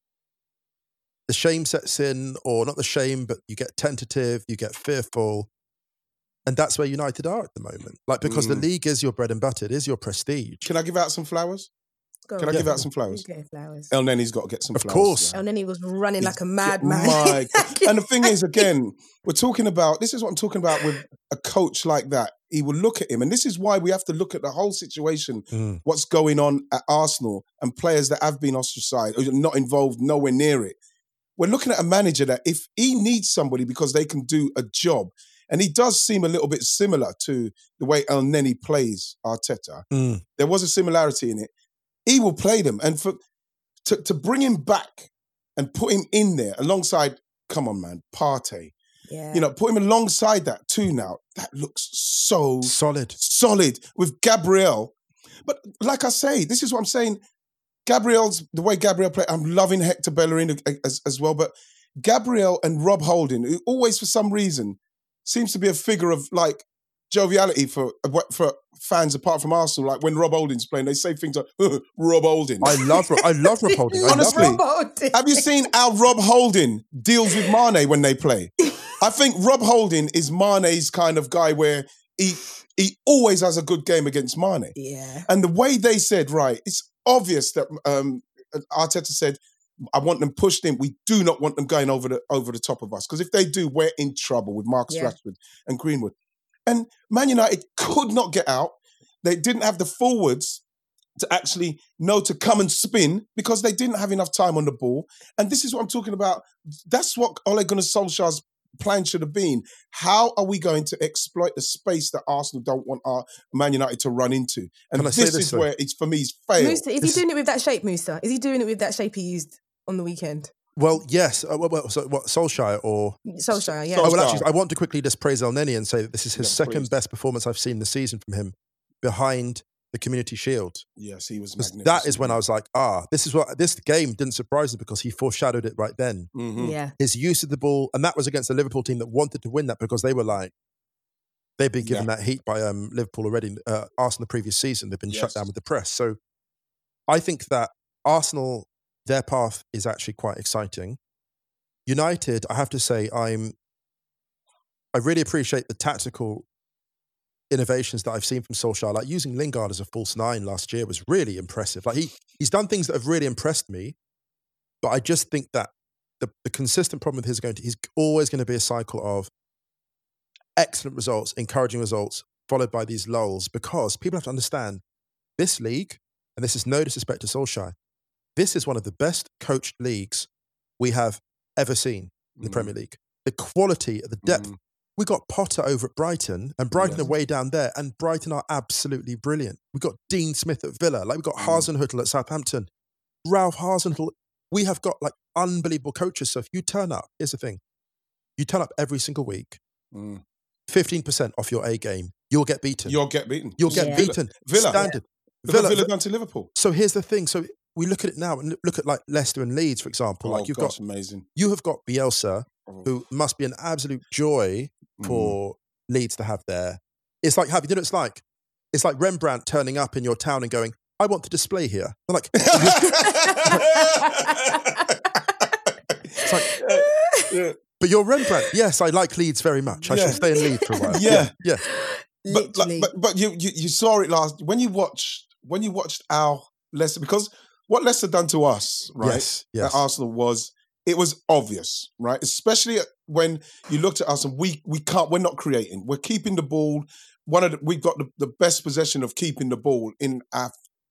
the shame sets in, or not the shame, but you get tentative, you get fearful. And that's where United are at the moment. Like, because the league is your bread and butter. It is your prestige. Can I give out some flowers? Can I give out some flowers? Flowers. El Neni's got to get some flowers. Of course. El Neni was running like a madman. My God. And the thing is, again, this is what I'm talking about with a coach like that. He will look at him. And this is why we have to look at the whole situation, what's going on at Arsenal and players that have been ostracized, or not involved, nowhere near it. We're looking at a manager that if he needs somebody because they can do a job, and he does seem a little bit similar to the way El Neni plays Arteta. There was a similarity in it. He will play them. And to bring him back and put him in there alongside, come on, man, Partey. Yeah. Put him alongside that too now. That looks so solid with Gabriel. But like I say, this is what I'm saying. The way Gabriel played, I'm loving Hector Bellerin as well. But Gabriel and Rob Holding, who always, for some reason, seems to be a figure of, like, joviality for fans apart from Arsenal. Like, when Rob Holding's playing, they say things like, Rob Holding. I love Rob Holding. Honestly, have you seen how Rob Holding deals with Mane when they play? I think Rob Holding is Mane's kind of guy where he always has a good game against Mane. Yeah. And the way they said, right, it's obvious that Arteta said, I want them pushed in. We do not want them going over the top of us. Because if they do, we're in trouble with Marcus Rashford and Greenwood. And Man United could not get out. They didn't have the forwards to actually know to come and spin because they didn't have enough time on the ball. And this is what I'm talking about. That's what Ole Gunnar Solskjaer's plan should have been, how are we going to exploit the space that Arsenal don't want our Man United to run into? And Can I say this this, is though? where it's, for me, it's failed. Musa, is he doing it with that shape, Musa? Is he doing it with that shape he used on the weekend? Well, yes. So what, Solskjaer or... Solskjaer, yeah. Solskjaer. Oh, well, actually, I want to quickly just praise El Neni and say that this is his Yeah, second please. best performance I've seen this season from him behind the Community Shield. Yes, he was Because magnificent. that is when I was like, this game didn't surprise me because he foreshadowed it right then. Mhm. Yeah. His use of the ball, and that was against the Liverpool team that wanted to win that because they were like, they'd been given that heat by Liverpool already. Arsenal the previous season, they've been shut down with the press. So I think that Arsenal, their path is actually quite exciting. United, I have to say, I really appreciate the tactical innovations that I've seen from Solskjaer. Like using Lingard as a false nine last year was really impressive. Like he's done things that have really impressed me, but I just think that the consistent problem with he's always going to be a cycle of excellent results, encouraging results, followed by these lulls, because people have to understand this league, and this is no disrespect to Solskjaer, this is one of the best coached leagues we have ever seen in the Premier League. The quality, the depth. We got Potter over at Brighton, and Brighton are way down there, and Brighton are absolutely brilliant. We got Dean Smith at Villa, like we got Hasenhüttl at Southampton, Ralph Hasenhüttl. We have got like unbelievable coaches. So if you turn up, here's the thing: you turn up every single week, 15% off your A game, you'll get beaten. You'll get beaten. You'll get beaten. Villa. Standard. Villa done to Liverpool. So here's the thing. So we look at it now and look at like Leicester and Leeds, for example. Like you've got amazing. You have got Bielsa, who must be an absolute joy for Leeds to have there. It's like, you know, it's like Rembrandt turning up in your town and going, I want to display here. They're like, it's like, but you're Rembrandt. Yes, I like Leeds very much. I shall stay in Leeds for a while. Yeah. Literally. You saw it last when you watched our Leicester, because what Leicester done to us, right? Yes. At Arsenal was obvious, right? Especially when you looked at us and we're not creating. We're keeping the ball. We've got the best possession of keeping the ball in our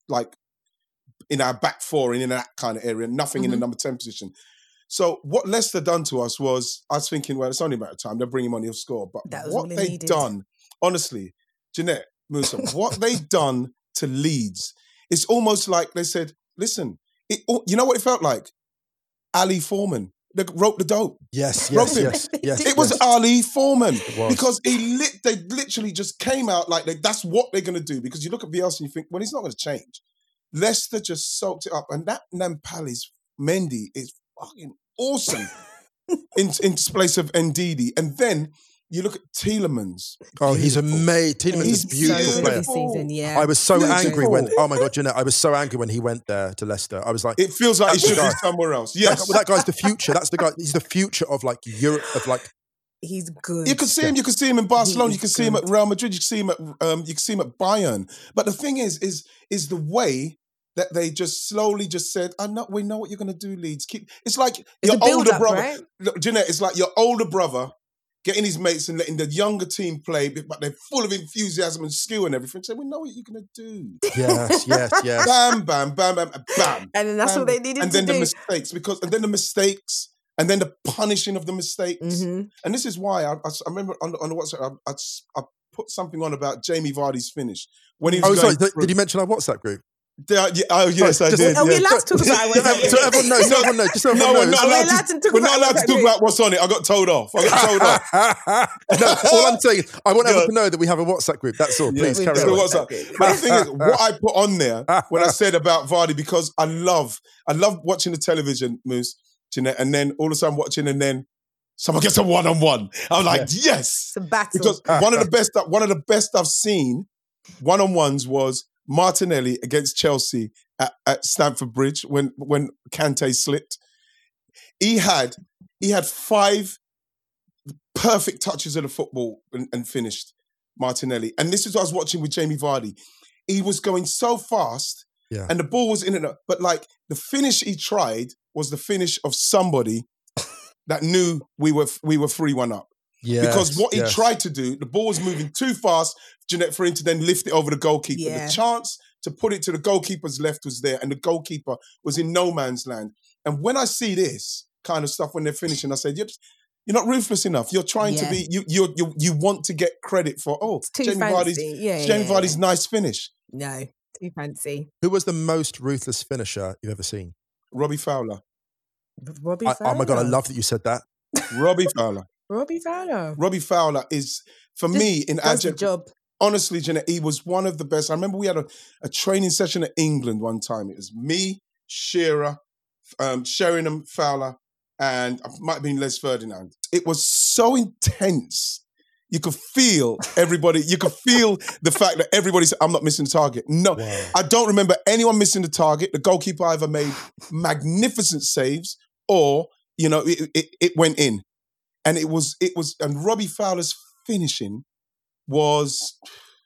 back four and in that kind of area. Nothing in the number 10 position. So what Leicester done to us was, I was thinking, well, it's only a matter of time. They'll bring him on, he'll score. But what they done, honestly, Jeanette, Musa, what they done to Leeds, it's almost like they said, listen, you know what it felt like? Ali Foreman. They wrote the dope. Yes. It was Ali Foreman. It was. Because they literally just came out like that's what they're going to do. Because you look at Bielsa and you think, well, he's not going to change. Leicester just soaked it up. And that Nampali's Mendy is fucking awesome in place of Ndidi. And then you look at Tielemans. Oh, he's amazing. Tielemans is a beautiful so player. this season, yeah. I was so Beautiful. angry oh my God, Jeanette, I was so angry when he went there to Leicester. I was like, It feels like he That's should the be guy. somewhere else. Yes. that guy's the future. That's the guy. He's the future of like Europe, of like, He's good. You can see him. You can see him in Barcelona. He You can is see him at good. Real Madrid. You can see him at Bayern. But the thing is the way that they just slowly just said, we know what you're going to do, Leeds. It's like It's your a build-up, older brother. right? Look, Jeanette, it's like your older brother getting his mates and letting the younger team play, but they're full of enthusiasm and skill and everything. So we know what you're going to do. yes. Bam, bam, bam, bam, bam. And then that's bam. what they needed And to then do. the mistakes, and then the punishing of the mistakes. Mhm. And this is why I remember on the WhatsApp, I put something on about Jamie Vardy's finish. When he was Sorry, going did you mention our WhatsApp group? yes, I Just- did. Are we yeah. allowed to talk about it? So everyone knows. So everyone knows. Just so No, everyone we're knows. not We're allowed allowed to to talk we're not about allowed to talk about what's on it. I got told off. No, all I'm saying is, I want everyone to know that we have a WhatsApp group. That's all. Please Yeah, carry so on. what's up? But the thing is, what I put on there when I said about Vardy, because I love watching the television, Moose, Jeanette, and then all of a sudden watching, and then someone gets a one-on-one. I'm like, yes, It's a battle. because one of the best I've seen one-on-ones was Martinelli against Chelsea at Stamford Bridge when Kante slipped. He had 5 perfect touches of the football and finished, Martinelli. And this is what I was watching with Jamie Vardy. He was going so fast, and the ball was in and out. But like the finish he tried was the finish of somebody that knew we were 3-1 up. Yes, Because what he yes. tried to do, the ball was moving too fast, Jeanette, for him to then lift it over the goalkeeper. Yeah. The chance to put it to the goalkeeper's left was there, and the goalkeeper was in no man's land. And when I see this kind of stuff when they're finishing, I said, You're not ruthless enough. You're trying to be. You want to get credit for. Too fancy. Jamie Vardy's nice finish. No, too fancy. Who was the most ruthless finisher you've ever seen? Robbie Fowler. Robbie Fowler. Oh my God, I love that you said that. Robbie Fowler. Robbie Fowler. Robbie Fowler is, for me, in does the job. Honestly, Jeanette, he was one of the best. I remember we had a training session at England one time. It was me, Shearer, Sheringham, Fowler, and it might have been Les Ferdinand. It was so intense. You could feel everybody. You could feel the fact that everybody said, I'm not missing the target. No, wow. I don't remember anyone missing the target. The goalkeeper either made magnificent saves or, it went in. And and Robbie Fowler's finishing was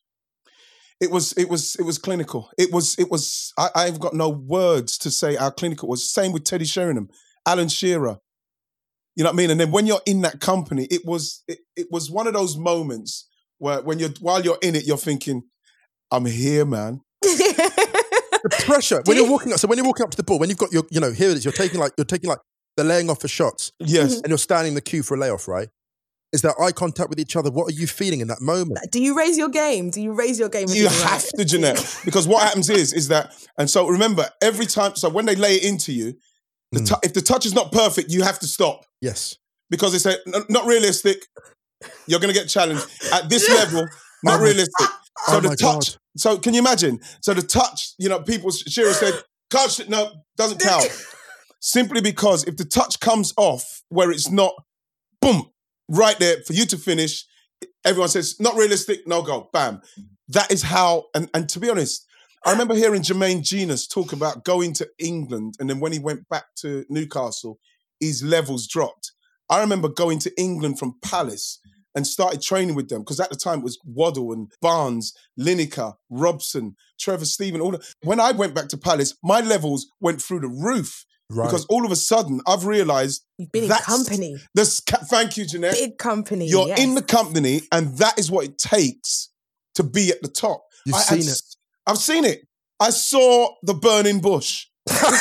clinical. I've got no words to say how clinical it was. Same with Teddy Sheringham, Alan Shearer. You know what I mean? And then when you're in that company, it was one of those moments where while you're in it, you're thinking, I'm here, man. The pressure. When you're walking up to the ball, when you've got here it is, you're taking the laying off for shots. Yes. And you're standing in the queue for a layoff, right? Is there eye contact with each other? What are you feeling in that moment? Do you raise your game? You have to, Jeanette. Because what happens is that, and so remember, every time, so when they lay it into you, if the touch is not perfect, you have to stop. Yes. Because they say, not realistic, you're going to get challenged. At this level, not realistic. So the touch, God. So can you imagine? So the touch, people, Shearer said, touch, no, doesn't count. Simply because if the touch comes off where it's not, boom, right there for you to finish, everyone says, not realistic, no go, bam. That is how, and to be honest, I remember hearing Jermaine Genius talk about going to England, and then when he went back to Newcastle, his levels dropped. I remember going to England from Palace and started training with them, because at the time it was Waddle and Barnes, Lineker, Robson, Trevor Steven. When I went back to Palace, my levels went through the roof. Right. Because all of a sudden, I've realised you've been in company. Thank you, Jeanette. Big company. You're in the company, and that is what it takes to be at the top. You've seen it. I've seen it. I saw the burning bush. I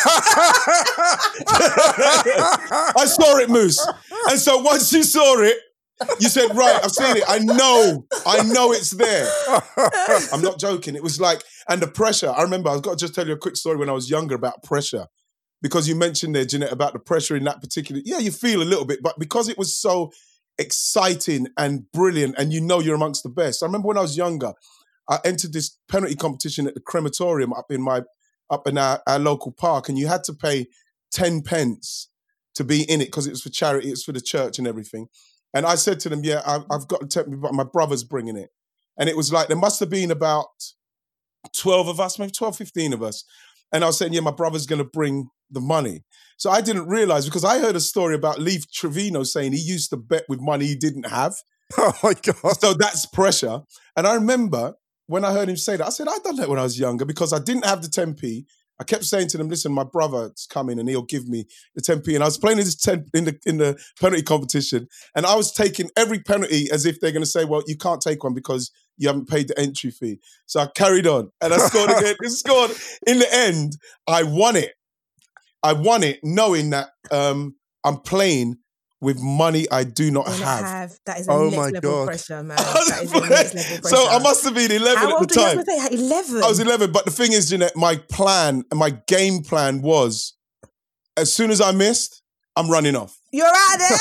saw it, Moose. And so once you saw it, you said, right, I've seen it. I know it's there. I'm not joking. It was like, and the pressure. I remember, I've got to just tell you a quick story when I was younger about pressure. Because you mentioned there, Jeanette, about the pressure in that particular, you feel a little bit, but because it was so exciting and brilliant and you're amongst the best. I remember when I was younger, I entered this penalty competition at the crematorium up in our local park, and you had to pay 10 pence to be in it because it was for charity, it's for the church and everything. And I said to them, I've got to take me, but my brother's bringing it. And it was like, there must have been about 12 of us, maybe 12, 15 of us. And I was saying, my brother's going to bring the money. So I didn't realize, because I heard a story about Leif Trevino saying he used to bet with money he didn't have. Oh my God. So that's pressure. And I remember when I heard him say that, I said, I'd done that when I was younger because I didn't have the 10p. I kept saying to them, listen, my brother's coming and he'll give me the 10p. And I was playing this 10 in the penalty competition, and I was taking every penalty as if they're going to say, well, you can't take one because you haven't paid the entry fee. So I carried on and I scored again. It scored. In the end, I won it. I won it knowing that I'm playing with money I do not have. That is a next level pressure, man. That is a next level pressure. So I must have been 11 How at the time. How old were you? 11? I was 11. But the thing is, Jeanette, my game plan was, as soon as I missed, I'm running off. You're out there.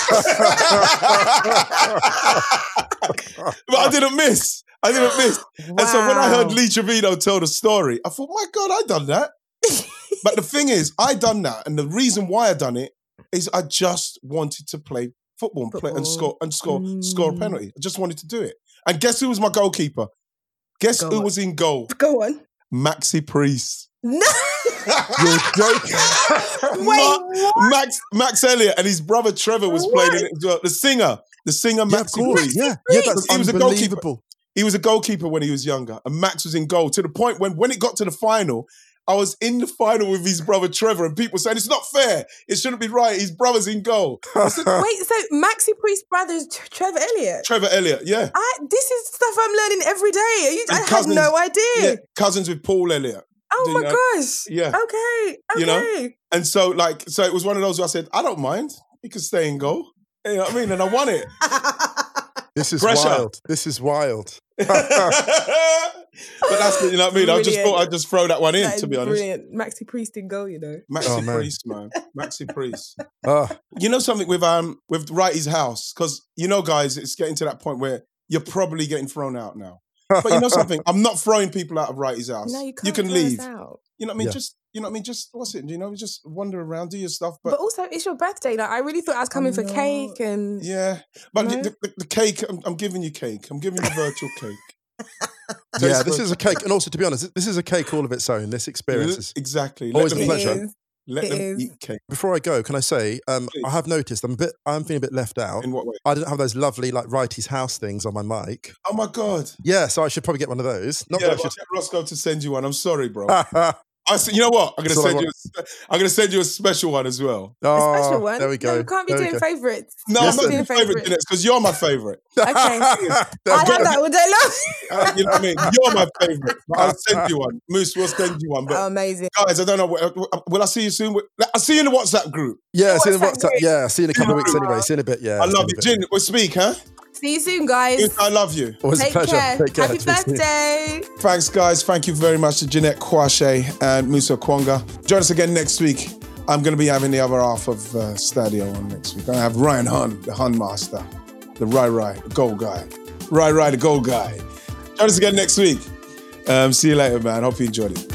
But I didn't miss. Wow. And so when I heard Lee Trevino tell the story, I thought, my God, I done that. But the thing is, I done that. And the reason why I done it is I just wanted to play football and play and score a penalty. I just wanted to do it. And guess who was my goalkeeper? Guess who was in goal? Go on. Maxi Priest. No. You're joking. Wait, Max Elliott and his brother Trevor was playing in it as well. The singer Maxi Priest. Yeah, that's he was unbelievable. A goalkeeper. He was a goalkeeper when he was younger, and Max was in goal to the point when it got to the final, I was in the final with his brother Trevor, and people saying, it's not fair. It shouldn't be right. His brother's in goal. Wait, so Maxi Priest's brother's Trevor Elliott? Trevor Elliott, yeah. This is stuff I'm learning every day. I had no idea. Yeah, cousins with Paul Elliott. Oh my gosh. Yeah. Okay. You know? And so it was one of those where I said, I don't mind. He can stay in goal. You know what I mean? And I won it. This is Pressure. wild. This is wild. But that's it, you know what I mean? I just thought I'd just throw that one in, That to is be honest. brilliant. Maxi Priest in goal, you know. Maxi Oh, man. Priest, man. Maxi Priest. Oh, You know something with Righty's house? Because, you know, guys, it's getting to that point where you're probably getting thrown out now. But you know something? I'm not throwing people out of Righty's house. No, you can't can throw us leave. out. You know what I mean? Yeah. Just, you know what I mean? Just, what's it? You know, just wander around, do your stuff. But also, it's your birthday. Like, I really thought I was coming for know. cake and... Yeah. But No? the cake, I'm giving you cake. I'm giving you virtual cake. yeah, this is a cake. And also, to be honest, this is a cake all of its own. This experience is... Exactly. Always a them pleasure. eat- Let It them is. eat cake. Before I go, can I say, I have noticed I'm feeling a bit left out. In what way? I didn't have those lovely, like, Righty's house things on my mic. Oh, my God. Yeah, so I should probably get one of those. Not Yeah, that but I I'll get Roscoe to send you one. I'm sorry, bro. should... You know what? I'm That's all I gonna send you a special one as well. A Oh, special one? there we go. No, we can't be There we doing go. favourites. No, Yes, I'm not sir. doing favourite dinners because you're my favourite. Okay. I have that all day long. You know what I mean? You're my favourite. But I'll send you one. Moose will send you one. But Oh, amazing. guys, I don't know. Will I see you soon? I'll see you in the WhatsApp group. Yeah, see you in WhatsApp WhatsApp. group. Yeah, see you in a couple of weeks anyway. See you in a bit, yeah. I see love in a you. bit. Jin, we'll speak, huh? See you soon, guys. I love you. Always a Take pleasure. care. Take care. Happy birthday. Thanks, guys. Thank you very much to Jeanette Kwashe and Musa Kwonga. Join us again next week. I'm going to be having the other half of Stadio on next week. I'm going to have Ryan Hun, the Hun master, the Rai, the goal guy. Rai, the goal guy. Join us again next week. See you later, man. Hope you enjoyed it.